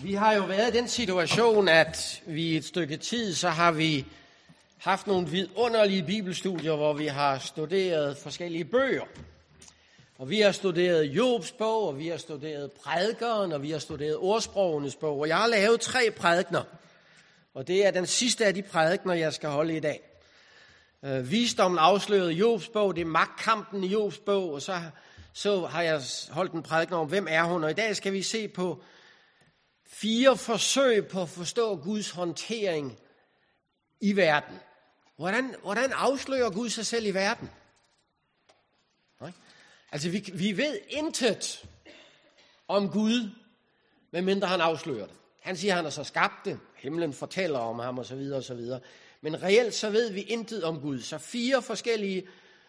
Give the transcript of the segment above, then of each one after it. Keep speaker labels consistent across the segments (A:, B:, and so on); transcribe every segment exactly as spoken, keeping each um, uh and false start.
A: Vi har jo været i den situation, at vi i et stykke tid, så har vi haft nogle vidunderlige bibelstudier, hvor vi har studeret forskellige bøger. Og vi har studeret Jobs bog, og vi har studeret prædikeren, og vi har studeret ordsprogenes bog. Og jeg har lavet tre prædikener, og det er den sidste af de prædikener, jeg skal holde i dag. Øh, Visdommen afslørede Jobs bog, det er magtkampen i Jobs bog, og så, så har jeg holdt en prædikener om, hvem er hun. Og i dag skal vi se på fire forsøg på at forstå Guds håndtering i verden. Hvordan, hvordan afslører Gud sig selv i verden? Nej? Altså, vi, vi ved intet om Gud, medmindre han afslører det. Han siger, at han har så skabt det. Himlen fortæller om ham, og så videre, og så videre. Men reelt så ved vi intet om Gud. Så fire forskellige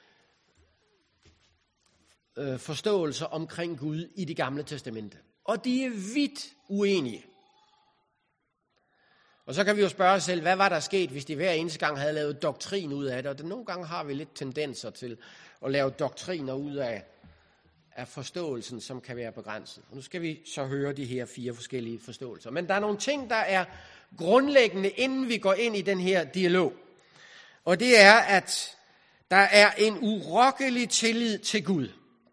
A: øh, forståelser omkring Gud i det gamle testamente. Og de er vidt uenige. Og så kan vi jo spørge os selv, hvad var der sket, hvis de hver eneste gang havde lavet doktrin ud af det? Og det, nogle gange har vi lidt tendenser til at lave doktriner ud af, af forståelsen, som kan være begrænset. Og nu skal vi så høre de her fire forskellige forståelser. Men der er nogle ting, der er grundlæggende, inden vi går ind i den her dialog. Og det er, at der er en urokkelig tillid til Gud.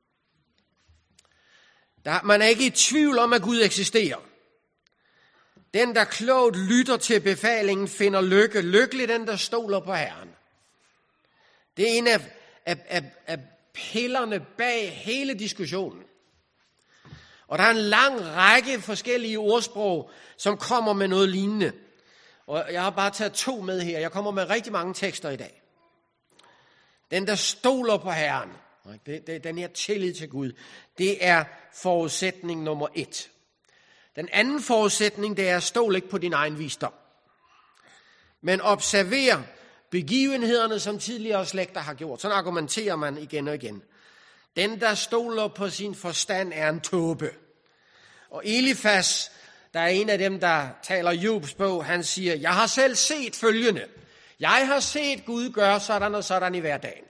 A: Der, man er ikke i tvivl om, at Gud eksisterer. Den, der klogt lytter til befalingen, finder lykke. Lykkelig den, der stoler på Herren. Det er en af, af, af, af pillerne bag hele diskussionen. Og der er en lang række forskellige ordsprog, som kommer med noget lignende. Og jeg har bare taget to med her. Jeg kommer med rigtig mange tekster i dag. Den, der stoler på Herren. Det, det, den her tillid til Gud. Det er forudsætning nummer et. Den anden forudsætning, det er at stole ikke på din egen visdom. Men observer begivenhederne, som tidligere slægter har gjort. Sådan argumenterer man igen og igen. Den, der stoler på sin forstand, er en tåbe. Og Elifas, der er en af dem, der taler Jobs bog, han siger, jeg har selv set følgende. Jeg har set Gud gøre sådan og sådan i hverdagen.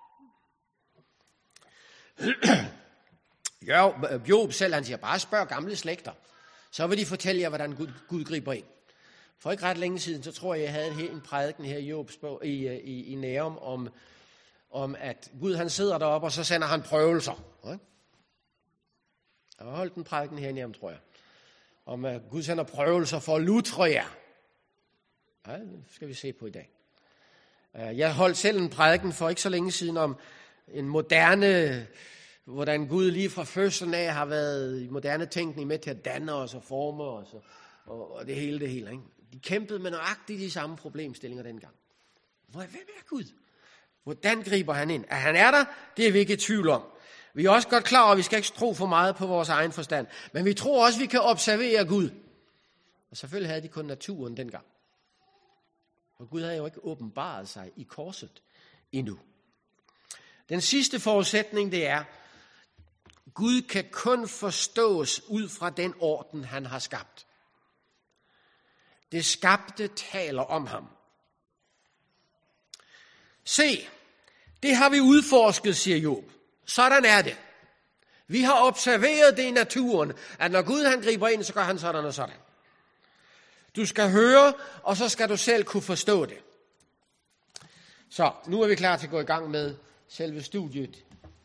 A: Job selv, han siger, bare spørg gamle slægter. Så vil de fortælle jer, hvordan Gud, Gud griber ind. For ikke ret længe siden, så tror jeg, jeg havde en prædiken her i Jobs bog, i, i, i Nærum, om, om at Gud han sidder deroppe, og så sender han prøvelser. Jeg har holdt en prædiken her i Nærum, tror jeg. Om at Gud sender prøvelser for at lutre jer. Ja, det skal vi se på i dag. Jeg holdt selv en prædiken for ikke så længe siden om en moderne, hvordan Gud lige fra fødslen af har været i moderne tænkning med til at danne os og forme os og, og, og det hele det hele. Ikke? De kæmpede med nøjagtigt de samme problemstillinger dengang. Hvem er Gud? Hvordan griber han ind? At han er der, det er vi ikke i tvivl om. Vi er også godt klar over, at vi skal ikke tro for meget på vores egen forstand. Men vi tror også, at vi kan observere Gud. Og selvfølgelig havde de kun naturen dengang. Og Gud havde jo ikke åbenbaret sig i korset endnu. Den sidste forudsætning, det er, Gud kan kun forstås ud fra den orden, han har skabt. Det skabte taler om ham. Se, det har vi udforsket, siger Job. Sådan er det. Vi har observeret det i naturen, at når Gud han griber ind, så gør han sådan og sådan. Du skal høre, og så skal du selv kunne forstå det. Så, nu er vi klar til at gå i gang med selve studiet.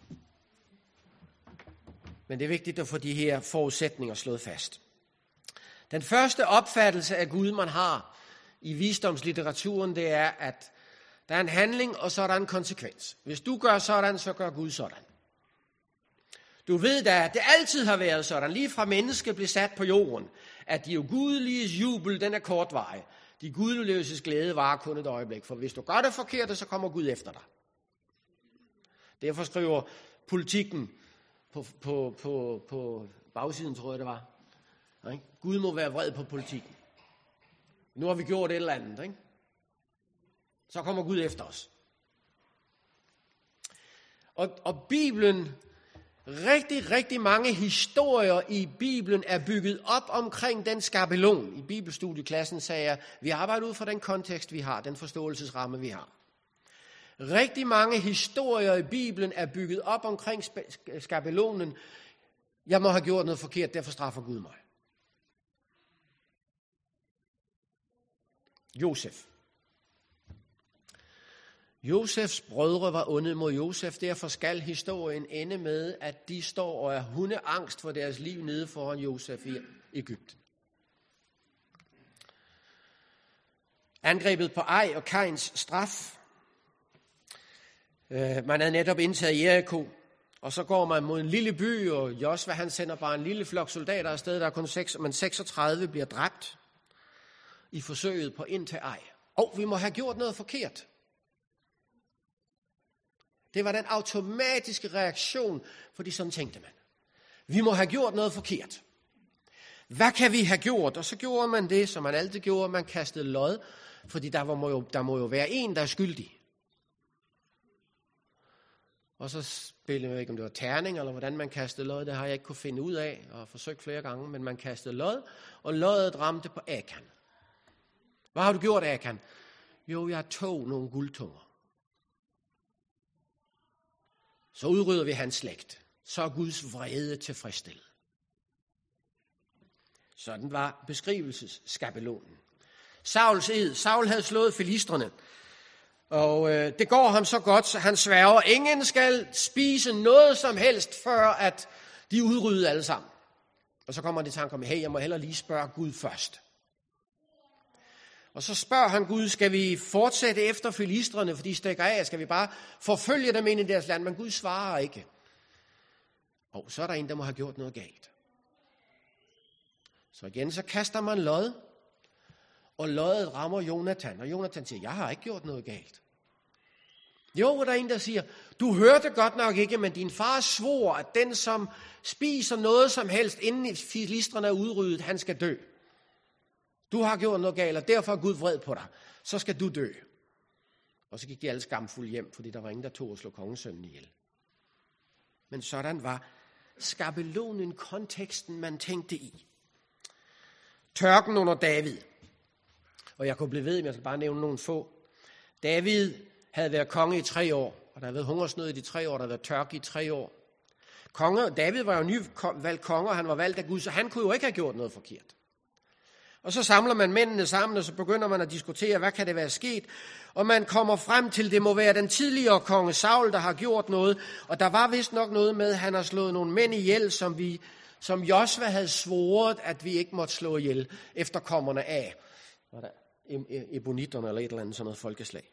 A: Men det er vigtigt at få de her forudsætninger slået fast. Den første opfattelse af Gud, man har i visdomslitteraturen, det er, at der er en handling, og så er der en konsekvens. Hvis du gør sådan, så gør Gud sådan. Du ved da, at det altid har været sådan, lige fra mennesket blev sat på jorden, at de ugudeliges jubel, den er kortvarig. De gudeløses glæde varer kun et øjeblik, for hvis du gør det forkert, så kommer Gud efter dig. Derfor skriver Politikken på, på, på, på bagsiden, tror jeg det var. Ikke? Gud må være vred på Politikken. Nu har vi gjort et eller andet, ikke? Så kommer Gud efter os. Og, og Bibelen, rigtig, rigtig mange historier i Bibelen er bygget op omkring den skabelon. I bibelstudieklassen sagde jeg, vi arbejder ud fra den kontekst, vi har, den forståelsesramme, vi har. Rigtig mange historier i Bibelen er bygget op omkring skabelonen. Jeg må have gjort noget forkert, derfor straffer Gud mig. Josef. Josefs brødre var onde mod Josef, derfor skal historien ende med, at de står og er hundeangst for deres liv nede foran Josef i Egypten. Angrebet på Ai og Kains straf. Man havde netop indtaget Jericho, og så går man mod en lille by, og Josva han sender bare en lille flok soldater afsted, der er kun seks, men seksogtredive bliver dræbt i forsøget på ind til Ai. Og vi må have gjort noget forkert. Det var den automatiske reaktion, fordi sådan tænkte man. Vi må have gjort noget forkert. Hvad kan vi have gjort? Og så gjorde man det, som man altid gjorde. Man kastede lod, fordi der, var, må, jo, der må jo være en, der er skyldig. Og så spillede jeg ikke, om det var terning, eller hvordan man kastede lod. Det har jeg ikke kunne finde ud af, og har forsøgt flere gange. Men man kastede lod, og loddet ramte på Akan. Hvad har du gjort, Akan? Jo, jeg tog nogle guldtunger. Så udrydder vi hans slægt. Så er Guds vrede tilfredsstillet. Sådan var beskrivelsesskabelonen. Sauls ed. Saul havde slået filistrene. Og øh, det går ham så godt, så han sværger, ingen skal spise noget som helst, før at de udrydder alle sammen. Og så kommer det tanke om, hey, jeg må hellere lige spørge Gud først. Og så spørger han Gud, skal vi fortsætte efter filistrene, for de stikker af, skal vi bare forfølge dem ind i deres land? Men Gud svarer ikke. Og så er der en, der må have gjort noget galt. Så igen, så kaster man lod, og loddet rammer Jonathan. Og Jonathan siger, jeg har ikke gjort noget galt. Jo, der er en, der siger, du hørte godt nok ikke, men din far svor, at den, som spiser noget som helst, inden filistrene er udryddet, han skal dø. Du har gjort noget galt, og derfor er Gud vred på dig. Så skal du dø. Og så gik de alle skamfulde hjem, fordi der var ingen, der tog at slå kongesønnen ihjel. Men sådan var skabelonen konteksten, man tænkte i. Tørken under David. Og jeg kunne blive ved, men jeg skal bare nævne nogle få. David havde været konge i tre år, og der havde været hungersnød i de tre år, der havde været tørke i tre år. Konge, David var jo nyvalgt konge, og han var valgt af Gud, så han kunne jo ikke have gjort noget forkert. Og så samler man mændene sammen, og så begynder man at diskutere, hvad kan det være sket? Og man kommer frem til, det må være den tidligere konge Saul, der har gjort noget. Og der var vist nok noget med, at han har slået nogle mænd ihjel, som, vi, som Josva havde svoret, at vi ikke måtte slå ihjel efterkommerne af. Ebonitterne eller et eller andet sådan noget folkeslag.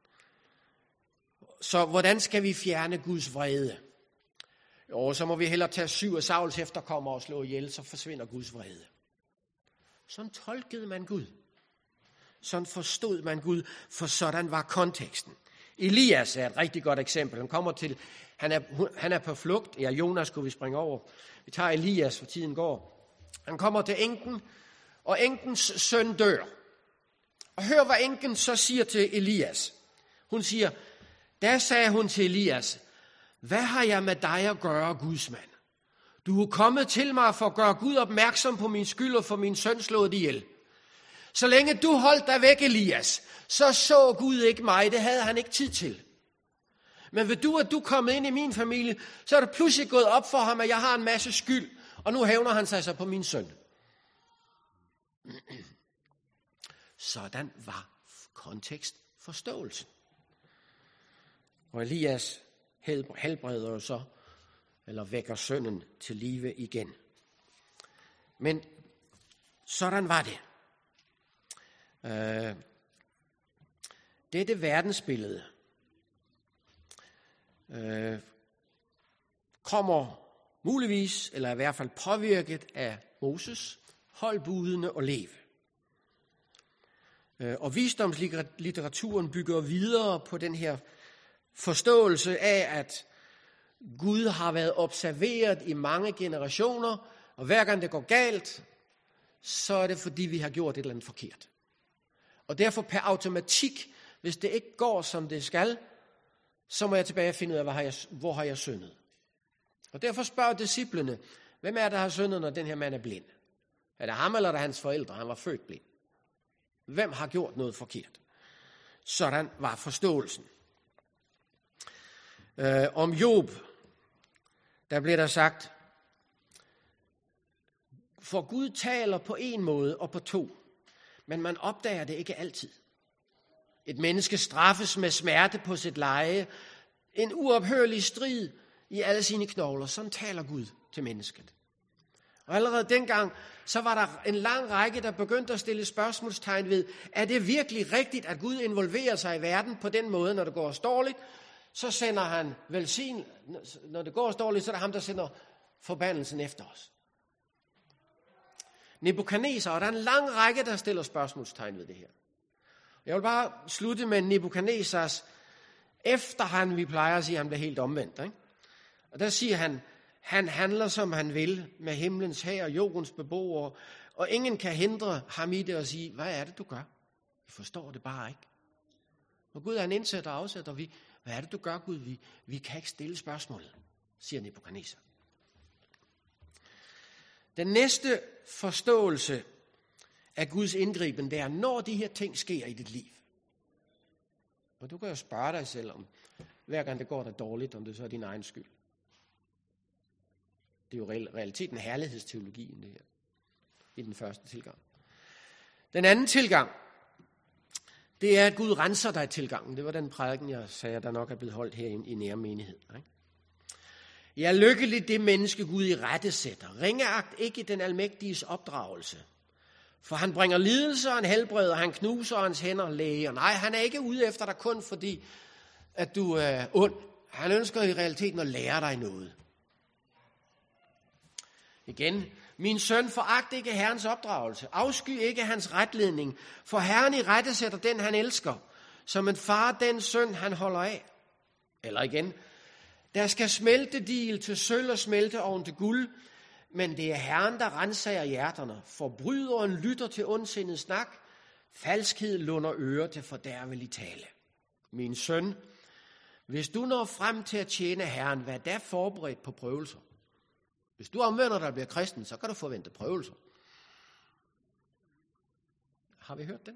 A: Så hvordan skal vi fjerne Guds vrede? Jo, så må vi hellere tage syv af Sauls efterkommere og slå ihjel, så forsvinder Guds vrede. Sådan tolkede man Gud. Sådan forstod man Gud, for sådan var konteksten. Elias er et rigtig godt eksempel. Han kommer til, han er, han er på flugt. Ja, Jonas skulle vi springe over. Vi tager Elias, for tiden går. Han kommer til enken, og enkens søn dør. Og hør, hvad enken så siger til Elias. Hun siger, der sagde hun til Elias, hvad har jeg med dig at gøre, Guds mand? Du er kommet til mig for at gøre Gud opmærksom på min skyld og for min søn slået ihjel. Så længe du holdt dig væk, Elias, så så Gud ikke mig. Det havde han ikke tid til. Men ved du, at du er kommet ind i min familie, så er det pludselig gået op for ham, at jeg har en masse skyld. Og nu hævner han sig så på min søn. Sådan var kontekstforståelsen. Og Elias helbreder jo så, eller vækker sønnen til live igen. Men sådan var det. Øh, dette verdensbillede øh, kommer muligvis, eller i hvert fald påvirket af Moses, hold budene og leve. Øh, og visdomslitteraturen bygger videre på den her forståelse af, at Gud har været observeret i mange generationer, og hver gang det går galt, så er det fordi, vi har gjort et eller andet forkert. Og derfor per automatik, hvis det ikke går, som det skal, så må jeg tilbage og finde ud af, hvor har jeg, hvor har jeg syndet. Og derfor spørger disciplene, hvem er der har syndet, når den her mand er blind? Er det ham, eller er det hans forældre? Han var født blind. Hvem har gjort noget forkert? Sådan var forståelsen. Øh, om Job, der blev der sagt, for Gud taler på en måde og på to. men man opdager det ikke altid. Et menneske straffes med smerte på sit leje, en uophørlig strid i alle sine knogler. Sådan taler Gud til mennesket. Og allerede dengang, så var der en lang række, der begyndte at stille spørgsmålstegn ved, er det virkelig rigtigt, at Gud involverer sig i verden på den måde, når det går dårligt? Så sender han velsign, når det går dårligt, så er det ham, der sender forbandelsen efter os. Nebukadneser, og der er en lang række, der stiller spørgsmålstegn ved det her. Jeg vil bare slutte med Nebukadnesars, efter han, vi plejer at sige, at han bliver helt omvendt. Ikke? Og der siger han, han handler som han vil med himlens hær og jordens beboere, og ingen kan hindre ham i det og sige, hvad er det, du gør? Vi forstår det bare ikke. Og Gud han indsætter og afsætter, vi, hvad er det, du gør, Gud? Vi, vi kan ikke stille spørgsmålet, siger Nebukadnesar. Den næste forståelse af Guds indgriben, det er, når de her ting sker i dit liv. Og du kan jo spørge dig selv om, hver gang det går dig dårligt, om det så er din egen skyld. Det er jo realiteten herlighedsteologien, det her, i den første tilgang. Den anden tilgang, det er, at Gud renser dig tilgangen. Det var den prædiken, jeg sagde, der nok er blevet holdt her i nære menighed. Ikke? Jeg er lykkelig det menneske, Gud i rette sætter. Ringeagt ikke den almægtiges opdragelse. For han bringer lidelse, og han helbreder, han knuser, hans hænder læger. Nej, han er ikke ude efter dig kun fordi, at du er ond. Han ønsker i realiteten at lære dig noget. Igen, min søn, foragt ikke Herrens opdragelse. Afsky ikke hans retledning. For Herren i rette sætter den, han elsker. Som en far, den søn, han holder af. Eller igen, der skal smelte dil til sølv og smelte oven til guld. Men det er Herren, der renser hjerterne. Forbryderen lytter til ondsindet snak. Falskhed lunder ører til fordærvelig tale. Min søn, hvis du når frem til at tjene Herren, vær da forberedt på prøvelser. Hvis du omvender dig og bliver kristen, så kan du forvente prøvelser. Har vi hørt det?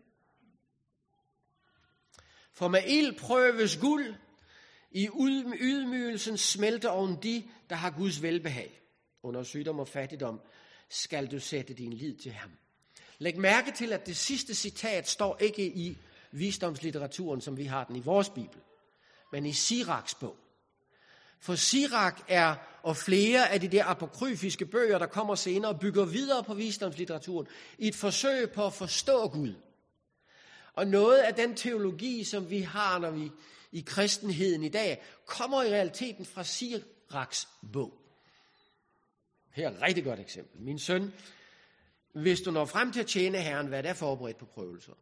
A: For med ild prøves guld, i ydmygelsen smelter oven de, der har Guds velbehag. Under sygdom og fattigdom skal du sætte din lid til ham. Læg mærke til, at det sidste citat står ikke i visdomslitteraturen, som vi har den i vores bibel, men i Siraks bog. For Sirak er, og flere af de der apokryfiske bøger, der kommer senere, bygger videre på visdomslitteraturen i et forsøg på at forstå Gud. Og noget af den teologi, som vi har, når vi i kristenheden i dag, kommer i realiteten fra Siraks bog. Her er et rigtig godt eksempel. Min søn, hvis du når frem til at tjene Herren, hvad er forberedt på prøvelser?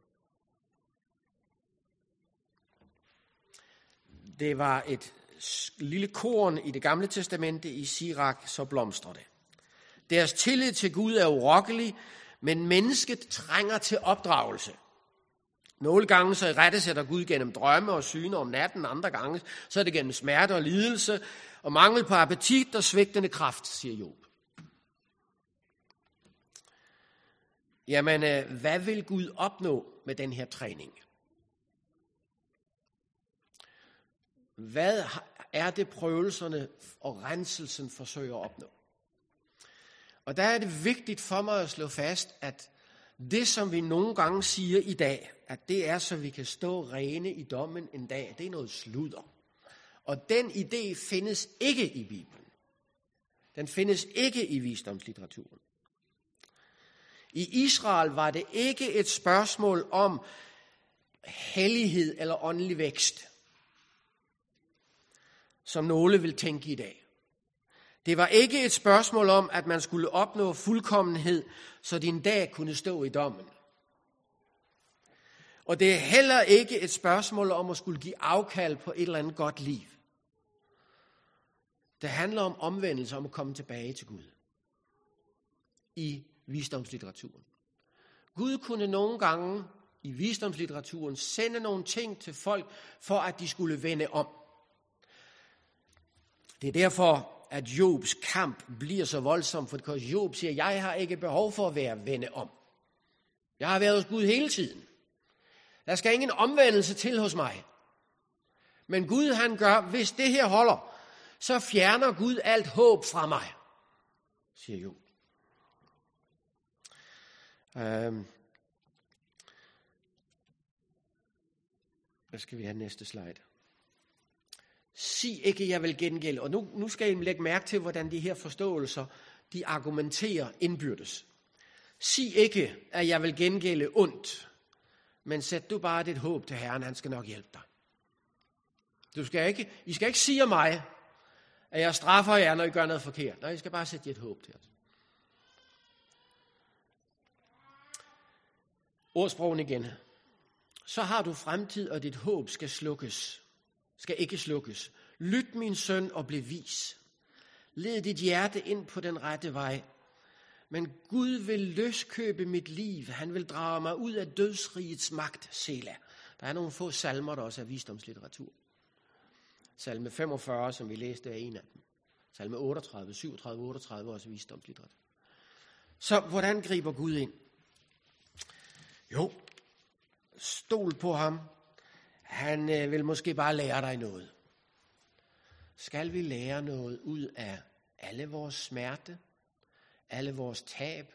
A: Det var et lille korn i det gamle testamente i Sirak, så blomstrer det. Deres tillid til Gud er urokkelig, men mennesket trænger til opdragelse. Nogle gange så rettesætter Gud gennem drømme og syne om natten, andre gange så er det gennem smerte og lidelse og mangel på appetit og svigtende kraft, siger Job. Jamen, hvad vil Gud opnå med den her træning? Hvad er det prøvelserne og renselsen forsøger at opnå? Og der er det vigtigt for mig at slå fast, at det, som vi nogle gange siger i dag, at det er, så vi kan stå rene i dommen en dag, det er noget sludder. Og den idé findes ikke i Bibelen. Den findes ikke i visdomslitteraturen. I Israel var det ikke et spørgsmål om hellighed eller åndelig vækst, som nogle vil tænke i dag. Det var ikke et spørgsmål om, at man skulle opnå fuldkommenhed, så din dag kunne stå i dommen. Og det er heller ikke et spørgsmål om at skulle give afkald på et eller andet godt liv. Det handler om omvendelse, om at komme tilbage til Gud. I visdomslitteraturen. Gud kunne nogle gange i visdomslitteraturen sende nogle ting til folk, for at de skulle vende om. Det er derfor, at Jobs kamp bliver så voldsom, for Job siger, jeg har ikke behov for at være vende om. Jeg har været hos Gud hele tiden. Der skal ingen omvendelse til hos mig. Men Gud han gør, hvis det her holder, så fjerner Gud alt håb fra mig, siger Job. Øhm. Hvad skal vi have næste slide? Sig ikke, jeg vil gengælde. Og nu, nu skal I lægge mærke til, hvordan de her forståelser, de argumenterer indbyrdes. Sig ikke, at jeg vil gengælde ondt, men sæt du bare dit håb til Herren, han skal nok hjælpe dig. Du skal ikke, I skal ikke sige mig, at jeg straffer jer, når I gør noget forkert. Nej, I skal bare sætte dit håb til os. Ordsprogen igen. Så har du fremtid, og dit håb skal slukkes. Skal ikke slukkes. Lyt, min søn, og bliv vis. Led dit hjerte ind på den rette vej. Men Gud vil løskøbe mit liv. Han vil drage mig ud af dødsrigets magt, Sela. Der er nogle få salmer, der også er visdomslitteratur. Salme femogfyrre, som vi læste, er en af dem. Salme otteogtredive, syvogtredive, otteogtredive er også visdomslitteratur. Så hvordan griber Gud ind? Jo, stol på ham. Han øh, vil måske bare lære dig noget. Skal vi lære noget ud af alle vores smerte, alle vores tab?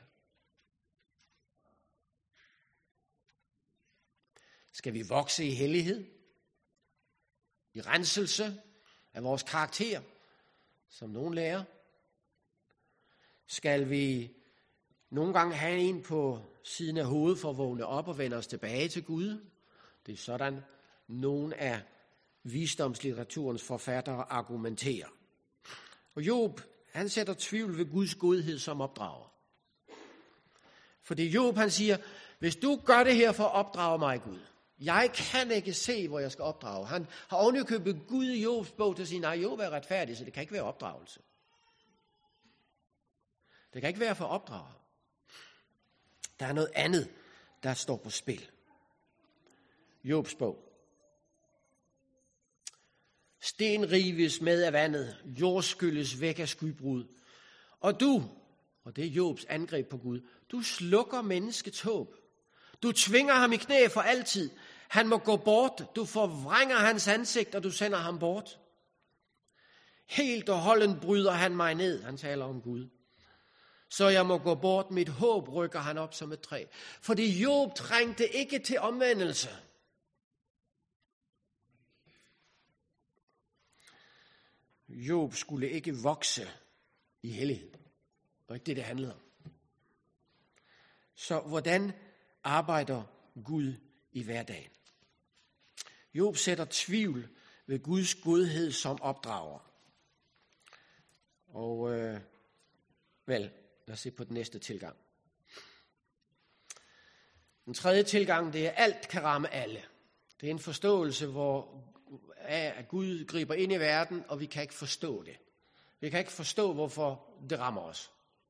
A: Skal vi vokse i hellighed, i renselse af vores karakter, som nogen lærer? Skal vi nogle gange have en på siden af hovedet for at vågne op og vende os tilbage til Gud? Det er sådan, nogle af visdomslitteraturens forfattere argumenterer. Og Job, han sætter tvivl ved Guds godhed som opdrager. Fordi Job, han siger, hvis du gør det her for at opdrage mig, Gud, jeg kan ikke se, hvor jeg skal opdrage. Han har ovenikøbet Gud i Jobs bog til at sige, nej, Job er retfærdig, så det kan ikke være opdragelse. Det kan ikke være for opdrager. Der er noget andet, der står på spil. Jobs bog. Sten rives med af vandet, jord skylles væk af skybrud. Og du, og det er Jobs angreb på Gud, du slukker menneskets håb. Du tvinger ham i knæ for altid. Han må gå bort. Du forvrænger hans ansigt, og du sender ham bort. Helt og holden bryder han mig ned. Han taler om Gud. Så jeg må gå bort. Mit håb rykker han op som et træ. Fordi Job trængte ikke til omvendelse. Job skulle ikke vokse i hellighed. Og ikke det, det handlede om. Så hvordan arbejder Gud i hverdagen? Job sætter tvivl ved Guds godhed som opdrager. Og øh, vel, lad os se på den næste tilgang. Den tredje tilgang, det er, alt kan ramme alle. Det er en forståelse, hvor at Gud griber ind i verden, og vi kan ikke forstå det. Vi kan ikke forstå, hvorfor det rammer os.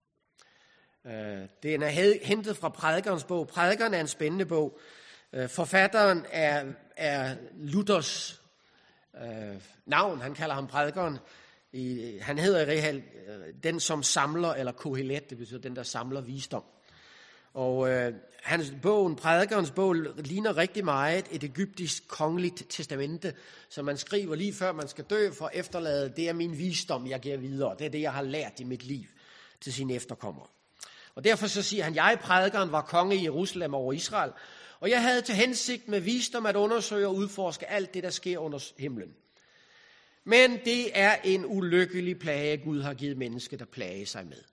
A: Den er hentet fra Prædikernes bog. Prædikeren er en spændende bog. Forfatteren er, er Luthers øh, navn. Han kalder ham Prædikeren. I, han hedder i real den, som samler, eller Kohelet, det betyder den, der samler visdom. Og øh, hans bogen, Prædikernes bog, ligner rigtig meget et egyptisk kongeligt testamente, som man skriver lige før man skal dø for at efterlade. Det er min visdom, jeg giver videre. Det er det, jeg har lært i mit liv til sine efterkommere. Og derfor så siger han, jeg, prædikeren, var konge i Jerusalem over Israel, og jeg havde til hensigt med visdom at undersøge og udforske alt det, der sker under himlen. Men det er en ulykkelig plage, Gud har givet mennesket at plage sig med.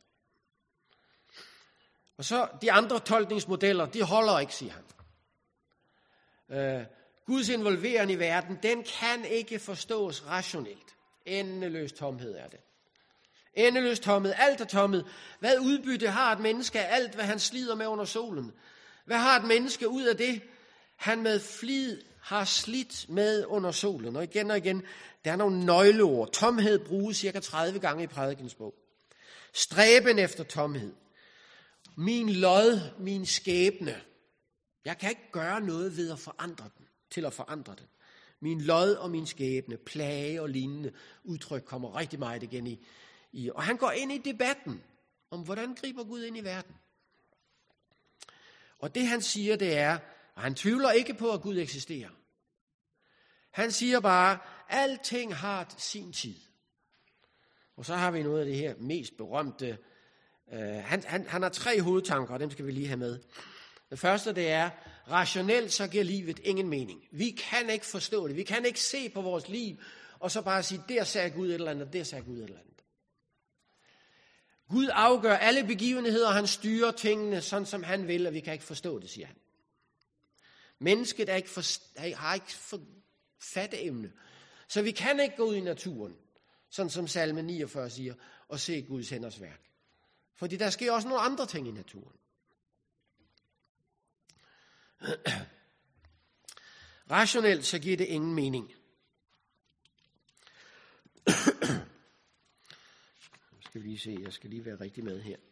A: Og så de andre tolkningsmodeller, de holder ikke, siger han. Øh, Guds involvering i verden, den kan ikke forstås rationelt. Endeløs tomhed er det. Endeløs tomhed, alt er tomhed. Hvad udbytte har et menneske af alt, hvad han slider med under solen? Hvad har et menneske ud af det, han med flid har slidt med under solen? Og igen og igen, der er nogle nøgleord. Tomhed bruges cirka tredive gange i Prædikens bog. Stræben efter tomhed. Min lod, min skæbne. Jeg kan ikke gøre noget ved at forandre den, til at forandre den. Min lod og min skæbne, plage og lignende udtryk kommer rigtig meget igen i. i. Og han går ind i debatten om, hvordan griber Gud ind i verden. Og det han siger, det er, og han tvivler ikke på, at Gud eksisterer. Han siger bare, alting har sin tid. Og så har vi noget af det her mest berømte. Uh, han, han, han har tre hovedtanker, og dem skal vi lige have med. Det første, det er, rationelt så giver livet ingen mening. Vi kan ikke forstå det. Vi kan ikke se på vores liv, og så bare sige, der sagde Gud et eller andet, der sagde Gud et eller andet. Gud afgør alle begivenheder, han styrer tingene, sådan som han vil, og vi kan ikke forstå det, siger han. Mennesket er ikke for, har ikke for fatteevne, så vi kan ikke gå ud i naturen, sådan som salme niogfyrre siger, og se Guds hænders værk. Fordi der sker også nogle andre ting i naturen. Rationelt så giver det ingen mening. Skal vi lige se, jeg skal lige være rigtig med her.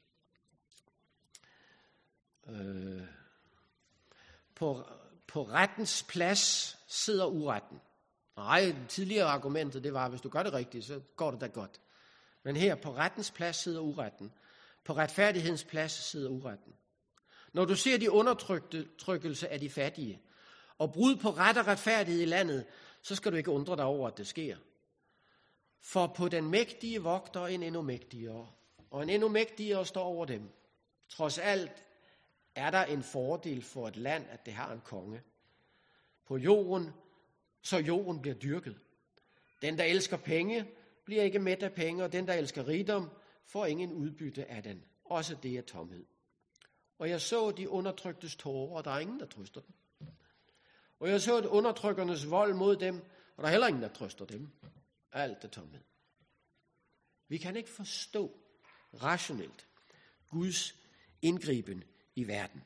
A: Øh, på, på rettens plads sidder uretten. Nej, tidligere argumentet, det var, hvis du gør det rigtigt, så går det da godt. Men her, på rettens plads sidder uretten. På retfærdighedens plads sidder uretten. Når du ser de undertrykkelse af de fattige, og brud på ret og retfærdighed i landet, så skal du ikke undre dig over, at det sker. For på den mægtige vogter en endnu mægtigere, og en endnu mægtigere står over dem. Trods alt er der en fordel for et land, at det har en konge. På jorden, så jorden bliver dyrket. Den, der elsker penge, bliver ikke mæt af penge, og den, der elsker rigdom, får ingen udbytte af den. Også det er tomhed. Og jeg så de undertryktes tårer, og der er ingen, der trøster dem. Og jeg så et undertrykkernes vold mod dem, og der er heller ingen, der trøster dem. Alt er tomhed. Vi kan ikke forstå rationelt Guds indgriben i verden.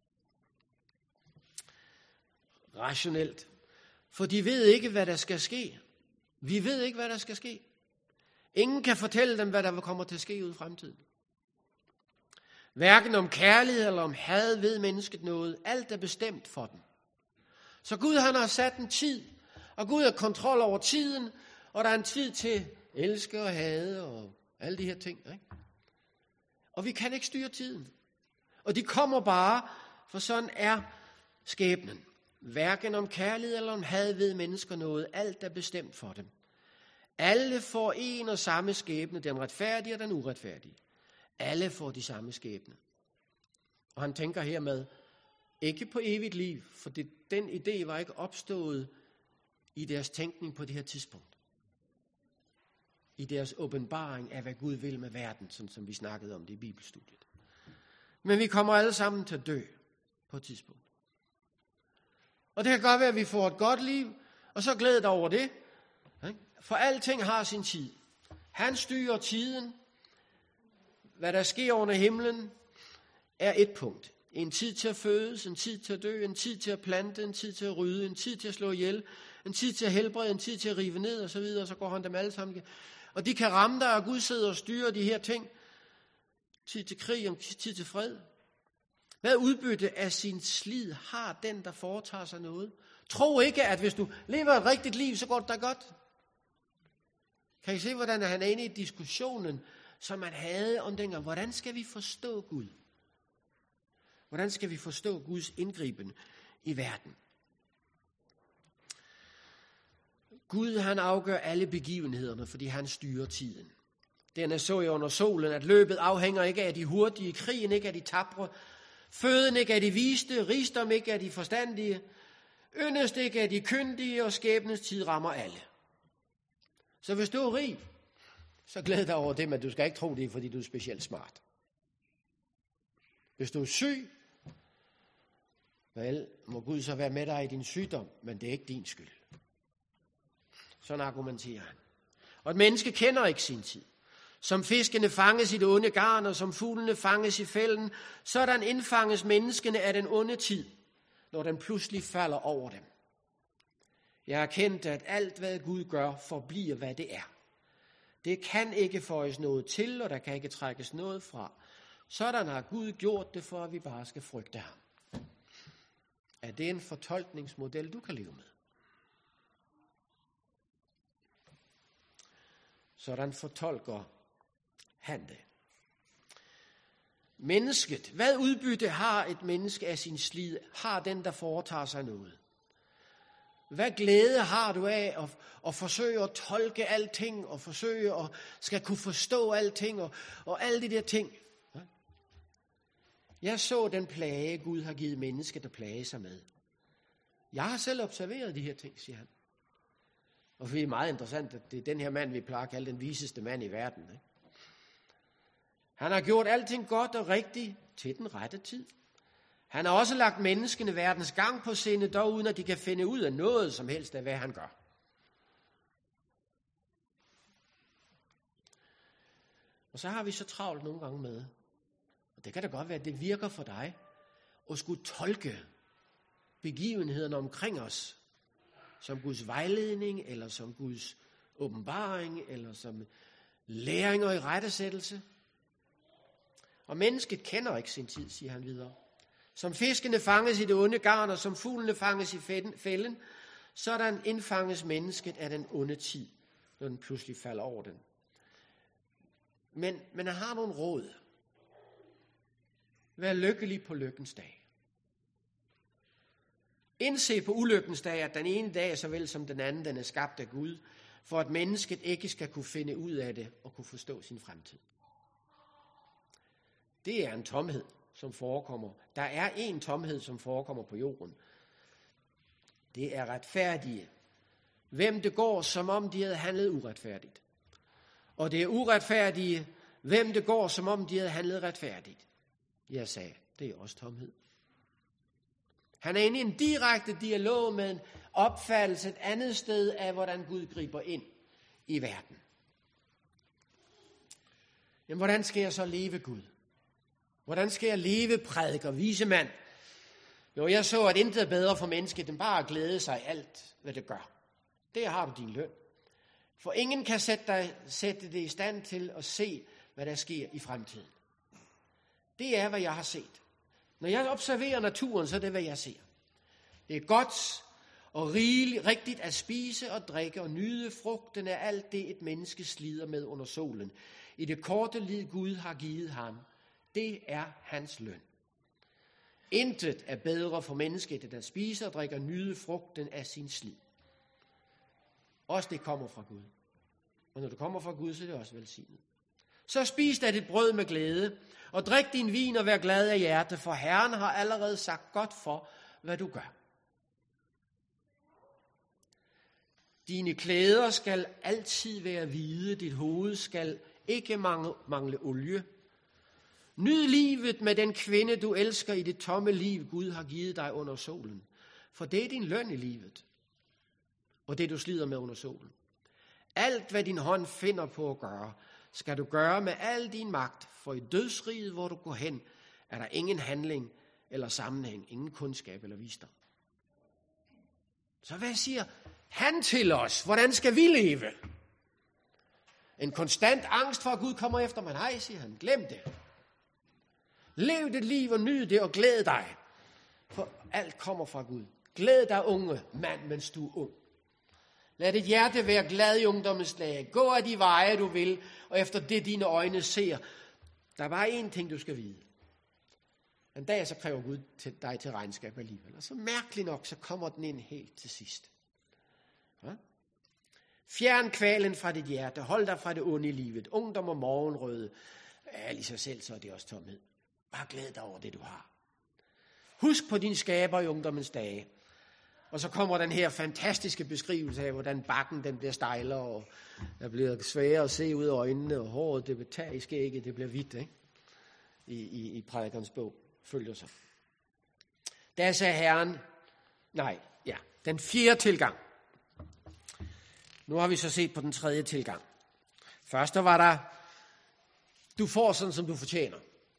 A: Rationelt. For de ved ikke, hvad der skal ske. Vi ved ikke, hvad der skal ske. Ingen kan fortælle dem, hvad der kommer til at ske ud i fremtiden. Hverken om kærlighed eller om had ved mennesket noget. Alt er bestemt for dem. Så Gud han har sat en tid, og Gud har kontrol over tiden, og der er en tid til elske og hade og alle de her ting. Ikke? Og vi kan ikke styre tiden. Og de kommer bare, for sådan er skæbnen. Hverken om kærlighed eller om had ved mennesker noget. Alt er bestemt for dem. Alle får en og samme skæbne, den retfærdige og den uretfærdige. Alle får de samme skæbne. Og han tænker hermed, ikke på evigt liv, for det, den idé var ikke opstået i deres tænkning på det her tidspunkt. I deres åbenbaring af, hvad Gud vil med verden, sådan som vi snakkede om det i bibelstudiet. Men vi kommer alle sammen til at dø på et tidspunkt. Og det kan godt være, at vi får et godt liv, og så glæder dig over det. For alting har sin tid. Han styrer tiden. Hvad der sker under himlen, er et punkt. En tid til at fødes, en tid til at dø, en tid til at plante, en tid til at rydde, en tid til at slå ihjel, en tid til at helbrede, en tid til at rive ned, og så videre, og så går han dem alle sammen. Og de kan ramme dig, og Gud sidder og styrer de her ting. Tid til krig, og tid til fred. Hvad udbytte af sin slid har den, der foretager sig noget? Tro ikke, at hvis du lever et rigtigt liv, så går det da godt. Kan I se, hvordan han er inde i diskussionen, som man havde om dengang? Hvordan skal vi forstå Gud? Hvordan skal vi forstå Guds indgriben i verden? Gud, han afgør alle begivenhederne, fordi han styrer tiden. Denne så jeg under solen, at løbet afhænger ikke af de hurtige, krigen ikke af de tapre, føden ikke af de viste, rigdom ikke af de forstandige, yndest ikke af de kyndige, og skæbnens tid rammer alle. Så hvis du er rig, så glæd dig over det, men du skal ikke tro det, fordi du er specielt smart. Hvis du er syg, vel, må Gud så være med dig i din sygdom, men det er ikke din skyld. Sådan argumenterer han. Og et menneske kender ikke sin tid. Som fiskene fanges i det onde garn, og som fuglene fanges i fælden, sådan indfanges menneskene af den onde tid, når den pludselig falder over dem. Jeg har kendt, at alt, hvad Gud gør, forbliver, hvad det er. Det kan ikke føjes noget til, og der kan ikke trækkes noget fra. Sådan har Gud gjort det, for at vi bare skal frygte ham. Er det en fortolkningsmodel, du kan leve med? Sådan fortolker han det. Mennesket. Hvad udbytte har et menneske af sin slid? Har den, der foretager sig noget? Hvad glæde har du af at, at forsøge at tolke alting, og forsøge at skal kunne forstå alting, og, og alle de der ting? Jeg så den plage, Gud har givet mennesket at plage sig med. Jeg har selv observeret de her ting, siger han. Og det er meget interessant, at det er den her mand, vi plejer at kalde den viseste mand i verden. Ikke? Han har gjort alting godt og rigtigt til den rette tid. Han har også lagt menneskene verdens gang på sinde, dog uden at de kan finde ud af noget som helst af, hvad han gør. Og så har vi så travlt nogle gange med, og det kan da godt være, at det virker for dig, at skulle tolke begivenhederne omkring os, som Guds vejledning, eller som Guds åbenbaring, eller som læring og irettesættelse. Og mennesket kender ikke sin tid, siger han videre. Som fiskene fanges i det onde garn, og som fuglene fanges i fælden, sådan indfanges mennesket af den onde tid, når den pludselig falder over den. Men, men han har nogle råd. Vær lykkelig på lykkens dag. Indse på ulykkens dag, at den ene dag, såvel som den anden, den er skabt af Gud, for at mennesket ikke skal kunne finde ud af det og kunne forstå sin fremtid. Det er en tomhed, som forekommer. Der er en tomhed, som forekommer på jorden. Det er retfærdige. Hvem det går, som om de havde handlet uretfærdigt. Og det er uretfærdige, hvem det går, som om de havde handlet retfærdigt. Jeg sagde, det er også tomhed. Han er inde i en direkte dialog med en opfattelse et andet sted af, hvordan Gud griber ind i verden. Jamen, hvordan skal jeg så leve Gud? Hvordan skal jeg leve, prædiker, visemand? Jo, jeg så, at intet er bedre for mennesket, end bare at glæde sig i alt, hvad det gør. Der har du din løn. For ingen kan sætte, dig, sætte det i stand til at se, hvad der sker i fremtiden. Det er, hvad jeg har set. Når jeg observerer naturen, så er det, hvad jeg ser. Det er godt og rigeligt, rigtigt at spise og drikke og nyde frugten af alt det, et menneske slider med under solen. I det korte liv, Gud har givet ham. Det er hans løn. Intet er bedre for mennesket, end at spise og drikke og nyde frugten af sin slid. Også det kommer fra Gud. Og når det kommer fra Gud, så er det også velsignet. Så spis da dit brød med glæde, og drik din vin og vær glad af hjerte, for Herren har allerede sagt godt for, hvad du gør. Dine klæder skal altid være hvide, dit hoved skal ikke mangle, mangle olie. Nyd livet med den kvinde, du elsker i det tomme liv, Gud har givet dig under solen. For det er din løn i livet, og det du slider med under solen. Alt, hvad din hånd finder på at gøre, skal du gøre med al din magt, for i dødsriget, hvor du går hen, er der ingen handling eller sammenhæng, ingen kundskab eller visdom. Så hvad siger han til os? Hvordan skal vi leve? En konstant angst for, at Gud kommer efter mig? Nej, siger han. Glem det. Lev dit liv og nyd det og glæd dig. For alt kommer fra Gud. Glæd dig, unge mand, mens du er ung. Lad dit hjerte være glad i ungdommens dage. Gå af de veje, du vil, og efter det, dine øjne ser. Der er bare én ting, du skal vide. En dag, så kræver Gud til dig til regnskab alligevel. Og så mærkeligt nok, så kommer den ind helt til sidst. Ja? Fjern kvalen fra dit hjerte. Hold dig fra det onde i livet. Ungdom og morgenrøde. Al i sig selv, så er det også tomhed. Bare glæd dig over det, du har. Husk på din skaber i ungdommens dage. Og så kommer den her fantastiske beskrivelse af, hvordan bakken den bliver stejlere, og der bliver sværere at se ud af øjnene, og håret det vil tage i skægget, det bliver hvidt, ikke? I, i, i prædikernes bog. Følger sig. Der sagde Herren, nej, ja, den fjerde tilgang. Nu har vi så set på den tredje tilgang. Først var der, du får sådan, som du fortjener.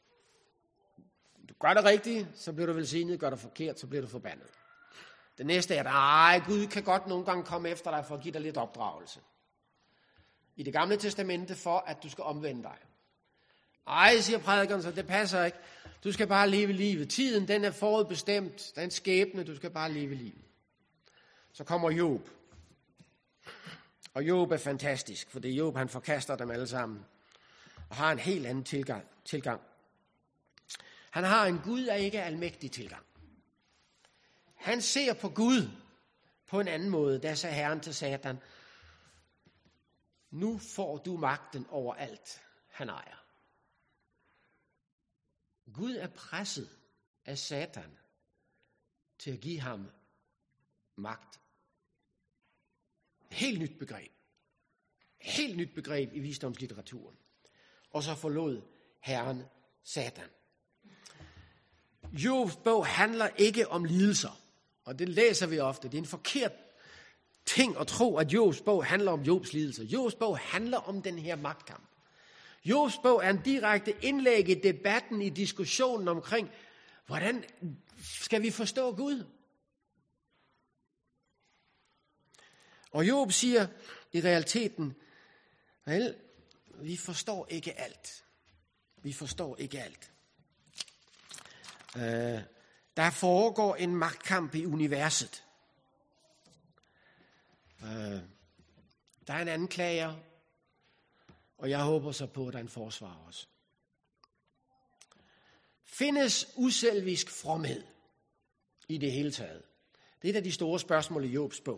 A: Du gør det rigtigt, så bliver du velsignet. Gør det forkert, så bliver du forbandet. Det næste er, nej, Gud kan godt nogle gange komme efter dig for at give dig lidt opdragelse. I det gamle testamente for, at du skal omvende dig. Ej, siger prædikeren, så det passer ikke. Du skal bare leve livet. Tiden, den er forudbestemt. Den skæbne, du skal bare leve livet. Så kommer Job. Og Job er fantastisk, for det er Job, han forkaster dem alle sammen. Og har en helt anden tilgang. tilgang. Han har en Gud af ikke almægtig tilgang. Han ser på Gud på en anden måde. Der sagde Herren til Satan, nu får du magten over alt, han ejer. Gud er presset af Satan til at give ham magt. Helt nyt begreb. Helt nyt begreb i visdomslitteraturen. Og så forlod Herren Satan. Jobs bog handler ikke om lidelser. Og det læser vi ofte. Det er en forkert ting at tro, at Jobs bog handler om Jobs lidelser. Jobs bog handler om den her magtkamp. Jobs bog er en direkte indlæg i debatten, i diskussionen omkring, hvordan skal vi forstå Gud? Og Job siger i realiteten, vel, vi forstår ikke alt. Vi forstår ikke alt. Uh, der foregår en magtkamp i universet. Uh, der er en anklager, og jeg håber så på, at der er en forsvarer også. Findes uselvisk fromhed i det hele taget? Det er et af de store spørgsmål i Jobs bog.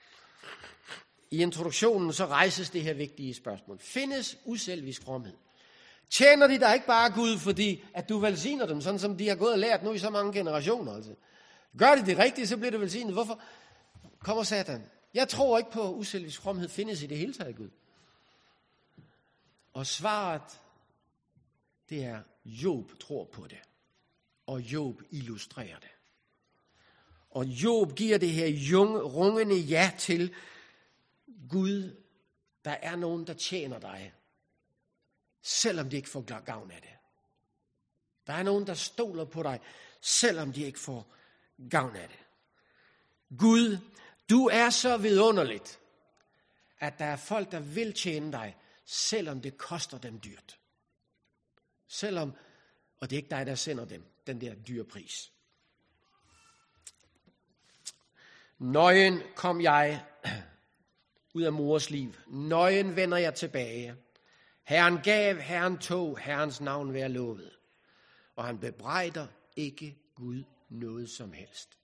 A: I introduktionen så rejses det her vigtige spørgsmål. Findes uselvisk fromhed? Tjener de der ikke bare Gud, fordi at du velsigner dem, sådan som de har gået og lært nu i så mange generationer? Altså. Gør de det rigtigt, så bliver det velsignet. Hvorfor kommer Satan? Jeg tror ikke på, at uselvisk fromhed findes i det hele taget, Gud. Og svaret, det er, Job tror på det. Og Job illustrerer det. Og Job giver det her junge, rungende ja til, Gud, der er nogen, der tjener dig, selvom de ikke får gavn af det. Der er nogen, der stoler på dig, selvom de ikke får gavn af det. Gud, du er så vidunderligt, at der er folk, der vil tjene dig, selvom det koster dem dyrt. Selvom, og det er ikke dig, der sender dem, den der dyre pris. Nøgen kom jeg ud af mors liv. Nøgen vender jeg tilbage. Herren gav, Herren tog, Herrens navn være lovet. Og han bebrejder ikke Gud noget som helst.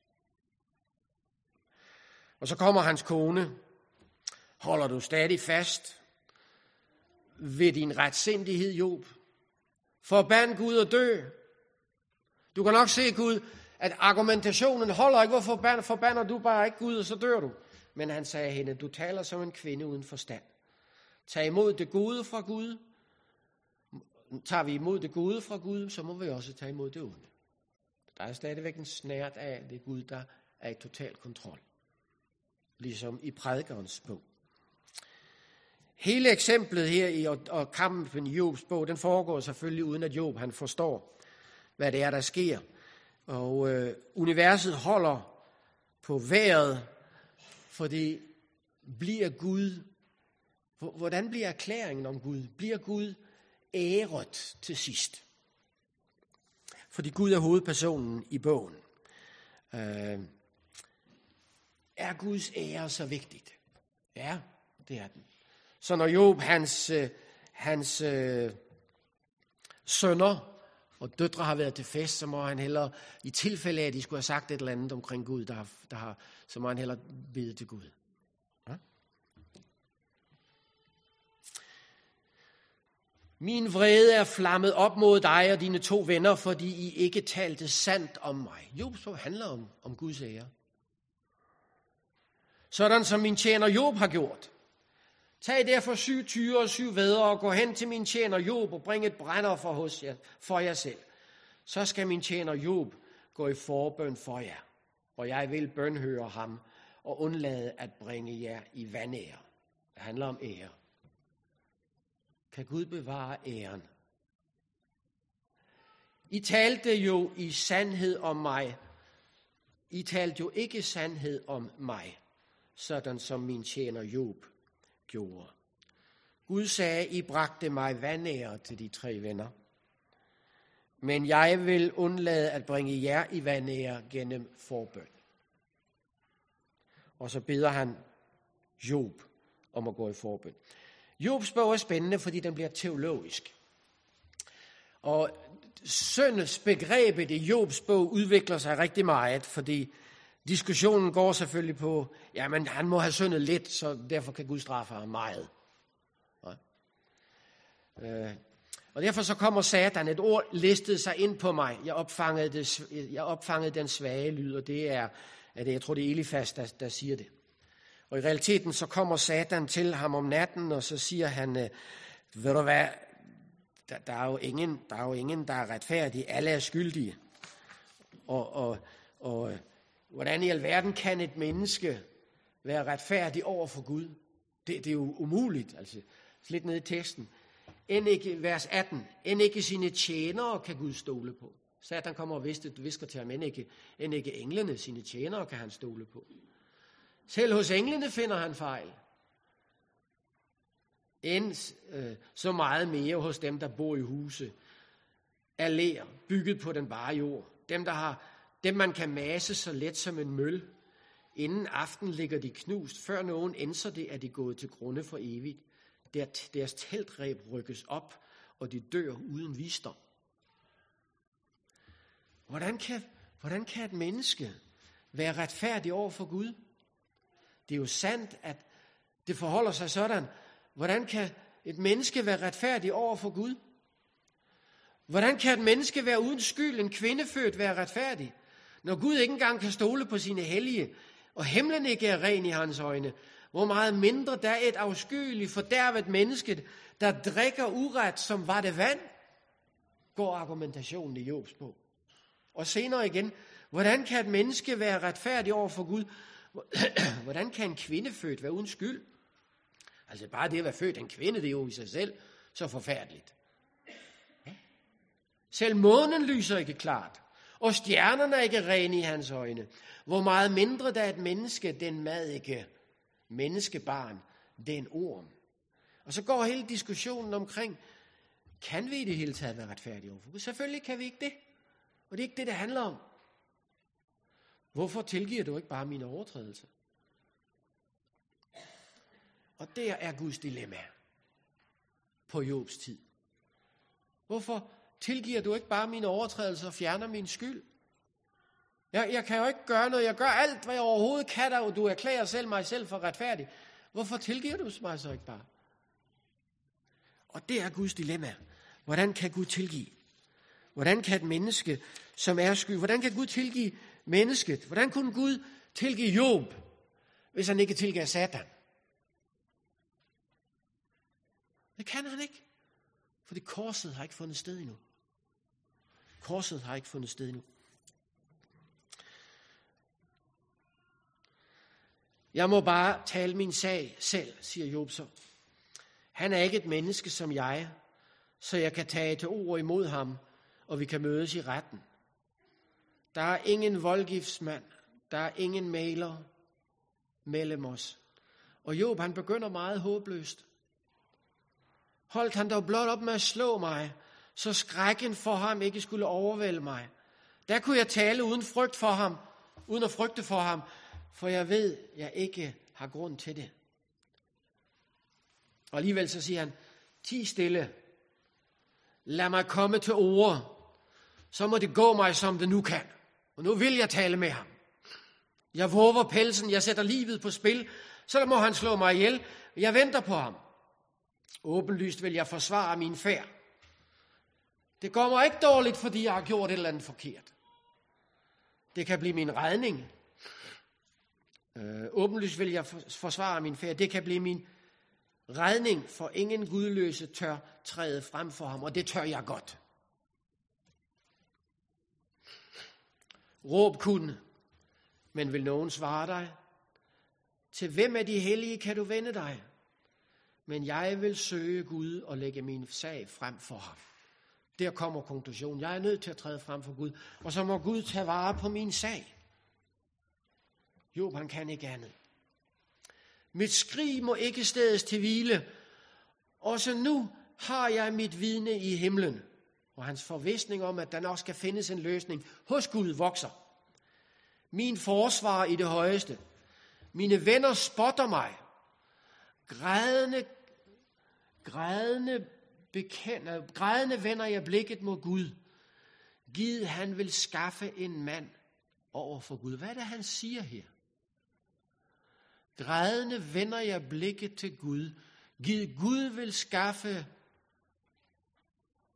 A: Og så kommer hans kone. Holder du stadig fast ved din retsindighed, Job? Forband Gud og dø. Du kan nok se, Gud, at argumentationen holder ikke. Hvorfor forbander du bare ikke Gud, og så dør du? Men han sagde hende, du taler som en kvinde uden forstand. Tag imod det gode fra Gud. Tager vi imod det gode fra Gud, så må vi også tage imod det onde. Der er stadigvæk en snært af det Gud, der er i total kontrol. Ligesom i prædikerens bog. Hele eksemplet her i og, og kampen i Jobs bog, den foregår selvfølgelig uden at Job han forstår, hvad det er, der sker. Og øh, universet holder på vejret, fordi bliver Gud, hvordan bliver erklæringen om Gud? Bliver Gud æret til sidst? Fordi Gud er hovedpersonen i bogen. Øh, er Guds ære så vigtigt? Ja, det er den. Så når Job, hans, øh, hans øh, sønner og døtre har været til fest, så må han hellere, i tilfælde af, at de skulle have sagt et eller andet omkring Gud, der har, der har, så må han hellere bede til Gud. Ja? Min vrede er flammet op mod dig og dine to venner, fordi I ikke talte sandt om mig. Job så handler om, om Guds ære. Sådan som min tjener Job har gjort. Tag derfor syv tyre og syv vædder og gå hen til min tjener Job og bring et brandoffer hos jer, for jer selv. Så skal min tjener Job gå i forbøn for jer, og jeg vil bønhøre ham og undlade at bringe jer i vanære. Det handler om ære. Kan Gud bevare æren? I talte jo i sandhed om mig. I talte jo ikke sandhed om mig, sådan som min tjener Job gjorde. Gud sagde, I bragte mig vanære til de tre venner. Men jeg vil undlade at bringe jer i vanære gennem forbøn. Og så beder han Job om at gå i forbøn. Jobs bog er spændende, fordi den bliver teologisk. Og syndesbegrebet i Jobs bog udvikler sig rigtig meget, fordi diskussionen går selvfølgelig på, jamen han må have syndet lidt, så derfor kan Gud straffe ham meget. Ja. Øh, Og derfor så kommer Satan, et ord listede sig ind på mig. Jeg opfangede, det, jeg opfangede den svage lyd, og det er, er det, jeg tror det er Elifas, der, der siger det. Og i realiteten så kommer Satan til ham om natten, og så siger han, ved du hvad, der, der, er jo ingen, der er jo ingen, der er retfærdige, alle er skyldige. Og, og, og hvordan i alverden kan et menneske være retfærdig over for Gud? Det, det er jo umuligt, altså lidt ned i teksten. End ikke, vers atten, end ikke sine tjenere kan Gud stole på. Satan kommer og visker til ham, end ikke, end ikke englene, sine tjenere kan han stole på. Selv hos englene finder han fejl. End øh, så meget mere hos dem, der bor i huse af ler, bygget på den bare jord. Dem, der har, dem man kan mase så let som en møl. Inden aften ligger de knust, før nogen ændser det, er de gået til grunde for evigt. Der, deres teltræb rykkes op, og de dør uden visdom. Hvordan kan, hvordan kan et menneske være retfærdig over for Gud? Det er jo sandt, at det forholder sig sådan. Hvordan kan et menneske være retfærdig over for Gud? Hvordan kan et menneske være uden skyld, en kvindefødt være retfærdig? Når Gud ikke engang kan stole på sine hellige, og himlen ikke er ren i hans øjne, hvor meget mindre der er et afskyeligt fordærvet menneske, der drikker uret, som var det vand, går argumentationen i Jobs bog. Og senere igen, hvordan kan et menneske være retfærdig over for Gud? Hvordan kan en kvinde født være uden skyld? Altså bare det at være født en kvinde, det er jo i sig selv så forfærdeligt. Selv månen lyser ikke klart, og stjernerne er ikke rene i hans øjne. Hvor meget mindre der er et menneske, den mad ikke menneskebarn, den orm. Og så går hele diskussionen omkring, kan vi i det hele taget være retfærdige over for Gud? Selvfølgelig kan vi ikke det. Og det er ikke det, det handler om. Hvorfor tilgiver du ikke bare mine overtrædelser? Og der er Guds dilemma på Jobs tid. Hvorfor tilgiver du ikke bare mine overtrædelser og fjerner min skyld? Jeg, jeg kan jo ikke gøre noget. Jeg gør alt, hvad jeg overhovedet kan, og du erklærer selv mig selv for retfærdig. Hvorfor tilgiver du mig så ikke bare? Og det er Guds dilemma. Hvordan kan Gud tilgive? Hvordan kan et menneske, som er skyld, hvordan kan Gud tilgive mennesket? Hvordan kunne Gud tilgive Job, hvis han ikke tilgav Satan? Det kan han ikke. Fordi korset har ikke fundet sted endnu. Korset har ikke fundet sted endnu. Jeg må bare tale min sag selv, siger Job så. Han er ikke et menneske som jeg, så jeg kan tage til ord imod ham, og vi kan mødes i retten. Der er ingen voldgiftsmand, der er ingen mægler mellem os. Og Job, han begynder meget håbløst. Holdt han dog blot op med at slå mig, så skrækken for ham ikke skulle overvælde mig. Der kunne jeg tale uden frygt for ham, uden at frygte for ham, for jeg ved, jeg ikke har grund til det. Og alligevel så siger han, ti stille, lad mig komme til ord, så må det gå mig, som det nu kan. Og nu vil jeg tale med ham. Jeg våger pelsen, jeg sætter livet på spil, så må han slå mig ihjel. Jeg venter på ham. Åbenlyst vil jeg forsvare min færd. Det går mig ikke dårligt, fordi jeg har gjort et eller andet forkert. Det kan blive min redning. Øh, åbenlyst vil jeg forsvare min færd. Det kan blive min redning, for ingen gudløse tør træde frem for ham, og det tør jeg godt. Råb kun, men vil nogen svare dig? Til hvem af de hellige kan du vende dig? Men jeg vil søge Gud og lægge min sag frem for ham. Der kommer konklusionen. Jeg er nødt til at træde frem for Gud, og så må Gud tage vare på min sag. Job, han kan ikke andet. Mit skrig må ikke stedes til hvile. Også nu har jeg mit vidne i himlen. Og hans forvisning om, at der nok skal findes en løsning hos Gud, vokser. Min forsvar i det højeste. Mine venner spotter mig. Grædende, grædende, bekender, grædende vender jeg blikket mod Gud. Gid han vil skaffe en mand over for Gud. Hvad er det, han siger her? Grædende vender jeg blikket til Gud. Gid Gud vil skaffe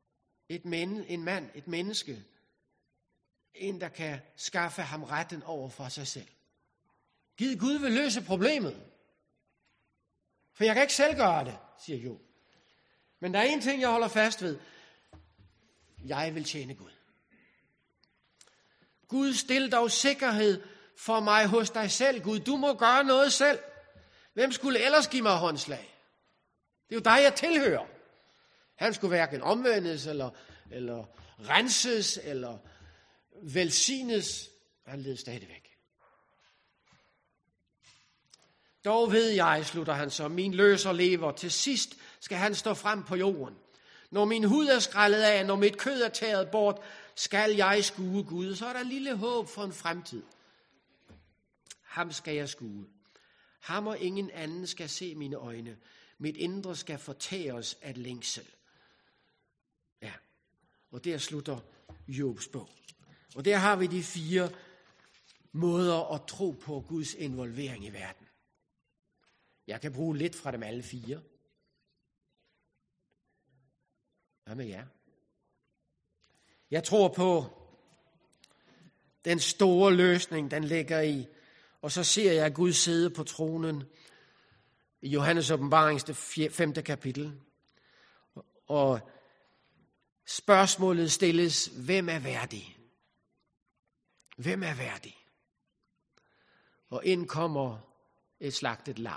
A: et men, en mand, et menneske, en, der kan skaffe ham retten over for sig selv. Gid Gud vil løse problemet. For jeg kan ikke selv gøre det, siger Job. Men der er en ting, jeg holder fast ved. Jeg vil tjene Gud. Gud, stil dog sikkerhed for mig hos dig selv, Gud. Du må gøre noget selv. Hvem skulle ellers give mig håndslag? Det er jo dig, jeg tilhører. Han skulle hverken omvendes, eller, eller renses, eller velsignes. Han led stadigvæk. Dog ved jeg, slutter han så, min løser lever. Til sidst skal han stå frem på jorden. Når min hud er skrællet af, når mit kød er taget bort, skal jeg skue Gud. Så er der en lille håb for en fremtid. Ham skal jeg skue. Ham og ingen anden skal se mine øjne. Mit indre skal fortæres af længsel. Ja, og der slutter Jobs bog. Og der har vi de fire måder at tro på Guds involvering i verden. Jeg kan bruge lidt fra dem alle fire. Hvad med jer? Jeg tror på den store løsning, den ligger i. Og så ser jeg Gud sidde på tronen i Johannes åbenbarings det femte kapitel. Og spørgsmålet stilles, hvem er værdig? Hvem er værdig? Og ind kommer et slagtet lam.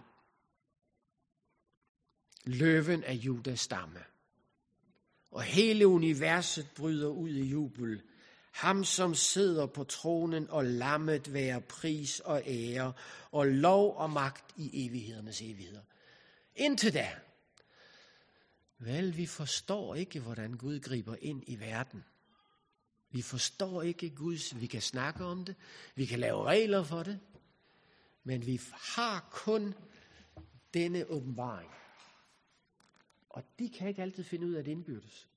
A: Løven af Judas stamme. Og hele universet bryder ud i jubel. Ham, som sidder på tronen, og lammet være pris og ære, og lov og magt i evighedernes evigheder. Indtil da. Vel, vi forstår ikke, hvordan Gud griber ind i verden. Vi forstår ikke Guds, vi kan snakke om det, vi kan lave regler for det, men vi har kun denne åbenbaring. Og de kan ikke altid finde ud af det indbyrdes.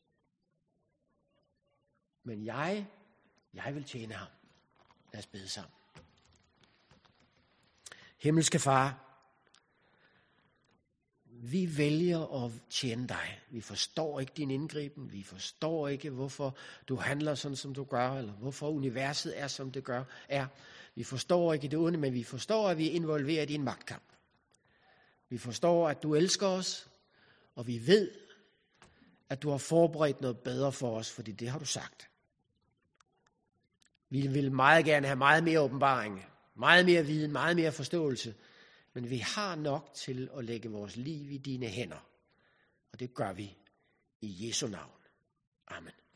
A: Men jeg, jeg vil tjene ham. Lad os bede sammen. Himmelske Far, vi vælger at tjene dig. Vi forstår ikke din indgriben. Vi forstår ikke, hvorfor du handler sådan, som du gør, eller hvorfor universet er, som det gør, er. Vi forstår ikke det onde, men vi forstår, at vi er involveret i en magtkamp. Vi forstår, at du elsker os, og vi ved, at du har forberedt noget bedre for os, fordi det har du sagt. Vi vil meget gerne have meget mere åbenbaring, meget mere viden, meget mere forståelse, men vi har nok til at lægge vores liv i dine hænder, og det gør vi i Jesu navn. Amen.